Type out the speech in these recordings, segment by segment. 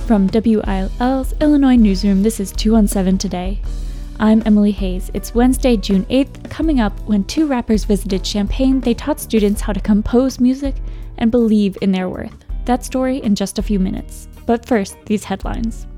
From WILL's Illinois Newsroom, this is 217 Today. I'm Emily Hayes. It's Wednesday, June 8th. Coming up, when two rappers visited Champaign, they taught students how to compose music and believe in their worth. That story in just a few minutes. But first, these headlines.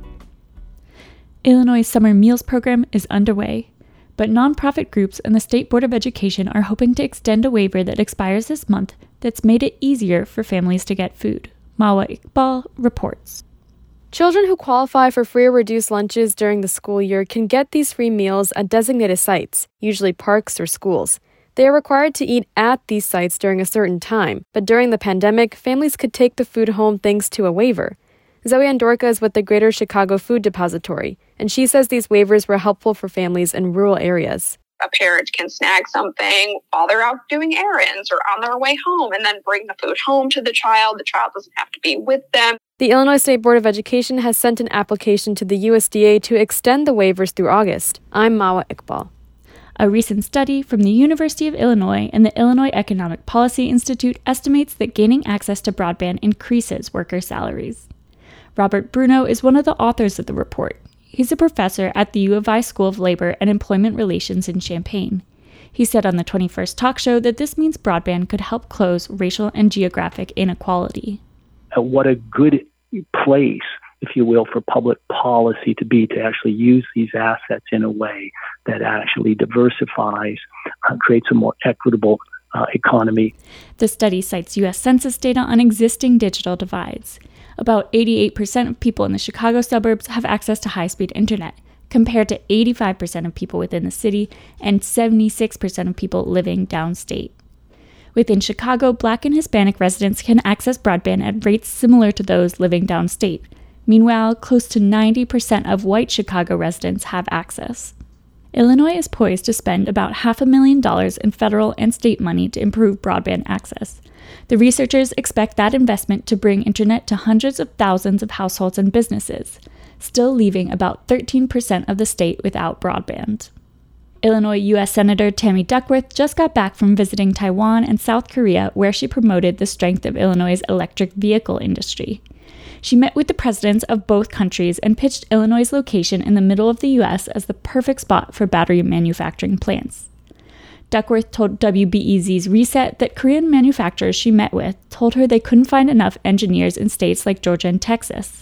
Illinois' summer meals program is underway, but nonprofit groups and the State Board of Education are hoping to extend a waiver that expires this month that's made it easier for families to get food. Mawa Iqbal reports. Children who qualify for free or reduced lunches during the school year can get these free meals at designated sites, usually parks or schools. They are required to eat at these sites during a certain time, but during the pandemic, families could take the food home thanks to a waiver. Zoe Andorka is with the Greater Chicago Food Depository, and she says these waivers were helpful for families in rural areas. A parent can snag something while they're out doing errands or on their way home and then bring the food home to the child. The child doesn't have to be with them. The Illinois State Board of Education has sent an application to the USDA to extend the waivers through August. I'm Mawa Iqbal. A recent study from the University of Illinois and the Illinois Economic Policy Institute estimates that gaining access to broadband increases worker salaries. Robert Bruno is one of the authors of the report. He's a professor at the U of I School of Labor and Employment Relations in Champaign. He said on the 21st Talk Show that this means broadband could help close racial and geographic inequality. What a good place, if you will, for public policy to be, to actually use these assets in a way that actually diversifies, creates a more equitable economy. The study cites U.S. Census data on existing digital divides. About 88% of people in the Chicago suburbs have access to high-speed internet, compared to 85% of people within the city and 76% of people living downstate. Within Chicago, Black and Hispanic residents can access broadband at rates similar to those living downstate. Meanwhile, close to 90% of white Chicago residents have access. Illinois is poised to spend about $500,000 in federal and state money to improve broadband access. The researchers expect that investment to bring internet to hundreds of thousands of households and businesses, still leaving about 13% of the state without broadband. Illinois U.S. Senator Tammy Duckworth just got back from visiting Taiwan and South Korea, where she promoted the strength of Illinois' electric vehicle industry. She met with the presidents of both countries and pitched Illinois' location in the middle of the U.S. as the perfect spot for battery manufacturing plants. Duckworth told WBEZ's Reset that Korean manufacturers she met with told her they couldn't find enough engineers in states like Georgia and Texas.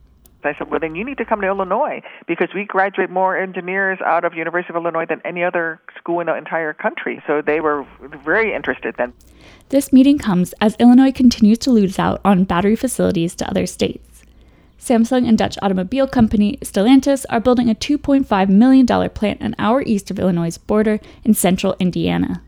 I said, well, then you need to come to Illinois because we graduate more engineers out of University of Illinois than any other school in the entire country. So they were very interested then. This meeting comes as Illinois continues to lose out on battery facilities to other states. Samsung and Dutch automobile company Stellantis are building a $2.5 million plant an hour east of Illinois' border in central Indiana.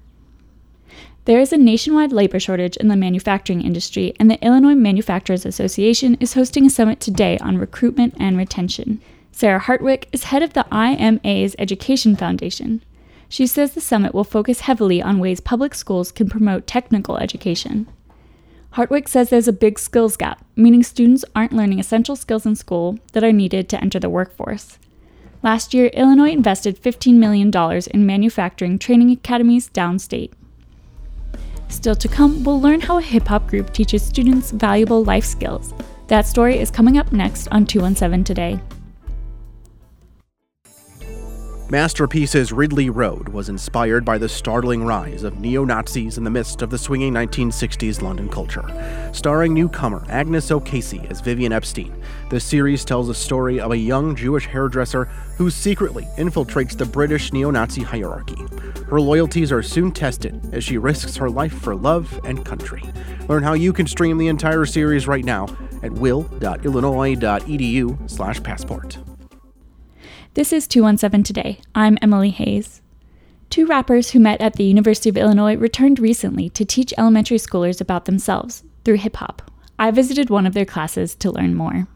There is a nationwide labor shortage in the manufacturing industry, and the Illinois Manufacturers Association is hosting a summit today on recruitment and retention. Sarah Hartwick is head of the IMA's Education Foundation. She says the summit will focus heavily on ways public schools can promote technical education. Hartwick says there's a big skills gap, meaning students aren't learning essential skills in school that are needed to enter the workforce. Last year, Illinois invested $15 million in manufacturing training academies downstate. Still to come, we'll learn how a hip-hop group teaches students valuable life skills. That story is coming up next on 217 Today. Masterpiece's Ridley Road was inspired by the startling rise of neo-Nazis in the midst of the swinging 1960s London culture. Starring newcomer Agnes O'Casey as Vivian Epstein, the series tells a story of a young Jewish hairdresser who secretly infiltrates the British neo-Nazi hierarchy. Her loyalties are soon tested as she risks her life for love and country. Learn how you can stream the entire series right now at will.illinois.edu/passport. This is 217 Today. I'm Emily Hayes. Two rappers who met at the University of Illinois returned recently to teach elementary schoolers about themselves through hip-hop. I visited one of their classes to learn more.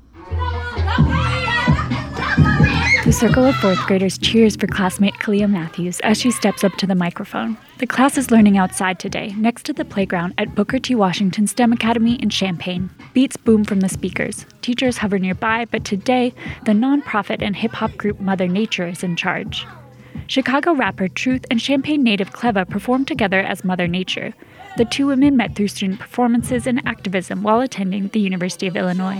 The circle of fourth graders cheers for classmate Kalia Matthews as she steps up to the microphone. The class is learning outside today, next to the playground at Booker T. Washington STEM Academy in Champaign. Beats boom from the speakers. Teachers hover nearby, but today, the nonprofit and hip-hop group Mother Nature is in charge. Chicago rapper Truth and Champaign native Cleva performed together as Mother Nature. The two women met through student performances and activism while attending the University of Illinois.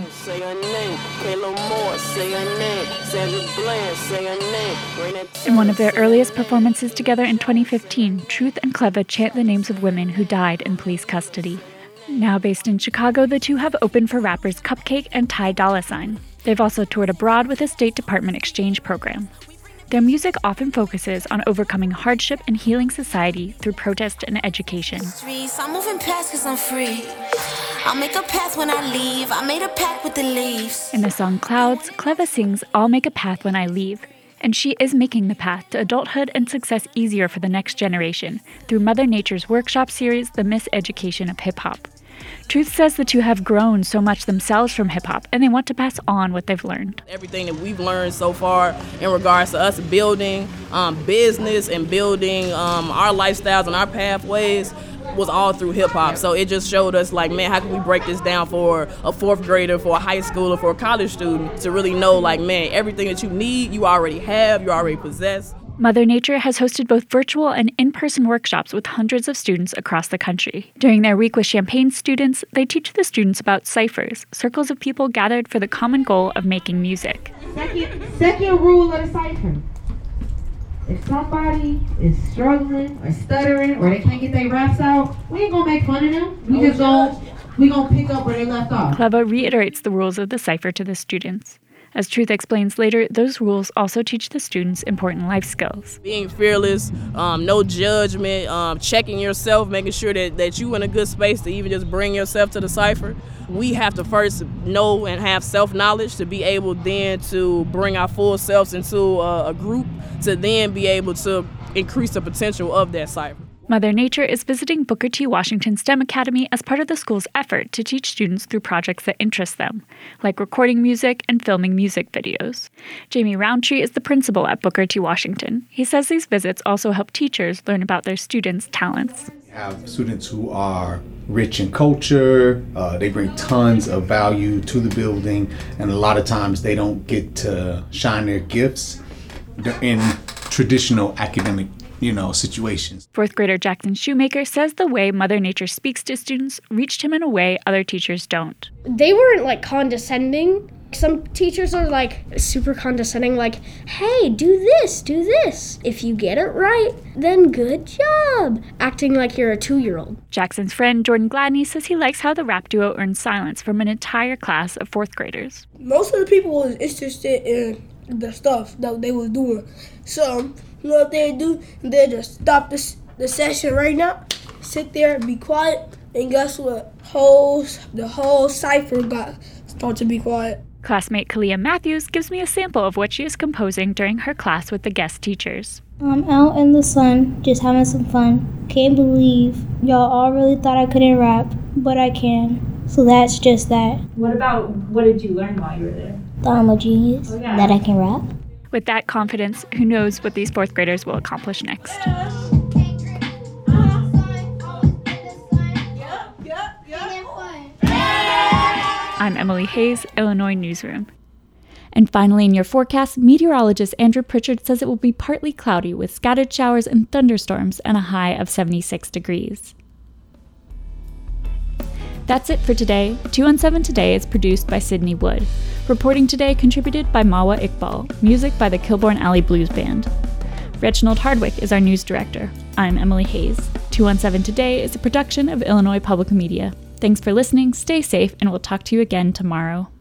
In one of their earliest performances together in 2015, Truth and Cleva chant the names of women who died in police custody. Now based in Chicago, the two have opened for rappers Cupcake and Ty Dolla $ign. They've also toured abroad with a State Department exchange program. Their music often focuses on overcoming hardship and healing society through protest and education. I'm moving past 'cause I'm free. I'll make a path when I leave. I made a pact with the leaves. In the song Clouds, Cleva sings, "I'll make a path when I leave." And she is making the path to adulthood and success easier for the next generation through Mother Nature's workshop series, The Miseducation of Hip Hop. Truth says the two have grown so much themselves from hip-hop, and they want to pass on what they've learned. Everything that we've learned so far in regards to us building business and building our lifestyles and our pathways was all through hip-hop. So it just showed us, like, man, how can we break this down for a fourth grader, for a high schooler, for a college student to really know, like, man, everything that you need, you already have, you already possess. Mother Nature has hosted both virtual and in-person workshops with hundreds of students across the country. During their week with Champaign students, they teach the students about ciphers, circles of people gathered for the common goal of making music. Second rule of the cipher. If somebody is struggling or stuttering or they can't get their raps out, we ain't gonna make fun of them. We gonna pick up where they left off. Cleva reiterates the rules of the cipher to the students. As Truth explains later, those rules also teach the students important life skills. Being fearless, no judgment, checking yourself, making sure that you're in a good space to even just bring yourself to the cipher. We have to first know and have self-knowledge to be able then to bring our full selves into a group to then be able to increase the potential of that cipher. Mother Nature is visiting Booker T. Washington STEM Academy as part of the school's effort to teach students through projects that interest them, like recording music and filming music videos. Jamie Roundtree is the principal at Booker T. Washington. He says these visits also help teachers learn about their students' talents. We have students who are rich in culture, they bring tons of value to the building, and a lot of times they don't get to shine their gifts in traditional academic situations. Fourth grader Jackson Shoemaker says the way Mother Nature speaks to students reached him in a way other teachers don't. They weren't condescending. Some teachers are super condescending, hey, do this. If you get it right, then good job. Acting like you're a 2-year-old. Jackson's friend Jordan Gladney says he likes how the rap duo earned silence from an entire class of fourth graders. Most of the people was interested in the stuff that they was doing. So, what they do, they just stop the session right now, sit there, be quiet, and guess what? The whole cipher start to be quiet. Classmate Kalia Matthews gives me a sample of what she is composing during her class with the guest teachers. I'm out in the sun, just having some fun. Can't believe y'all all really thought I couldn't rap, but I can. So that's just that. What did you learn while you were there? That I'm a genius, that I can rap. With that confidence, who knows what these fourth graders will accomplish next. I'm Emily Hayes, Illinois Newsroom. And finally, in your forecast, meteorologist Andrew Pritchard says it will be partly cloudy with scattered showers and thunderstorms and a high of 76 degrees. That's it for today. 217 Today is produced by Sydney Wood. Reporting today contributed by Mawa Iqbal. Music by the Kilbourne Alley Blues Band. Reginald Hardwick is our news director. I'm Emily Hayes. 217 Today is a production of Illinois Public Media. Thanks for listening, stay safe, and we'll talk to you again tomorrow.